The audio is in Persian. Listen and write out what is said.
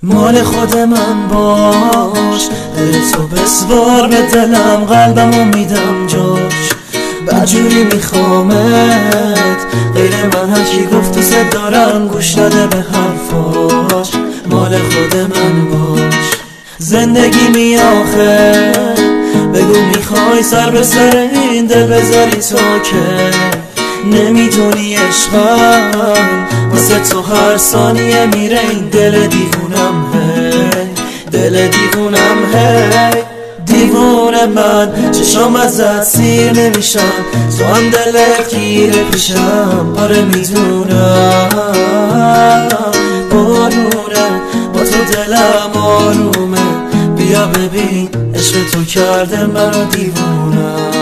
مال خود من باش، دل تو بسوار به دلم، قلبمو میدم جاش، بدجوری میخوامت. غیر من هرکی گفت دوست دارم گوش نده به حرفاش. مال خود من باش، زندگی می آخه بگو میخوای سر به سر این دل بذاری تو که نمیدونی عشقم واسه تو هر ثانیه میره این دل دیوونم. هی دل دیوونم، هی دیوونه من، چشام ازت سیر نمیشن، تو هم دلت گیره پیشم. آره میدونم بارونه با تو دلم آرومه، بیا ببین عشق تو کرده منو دیوونم.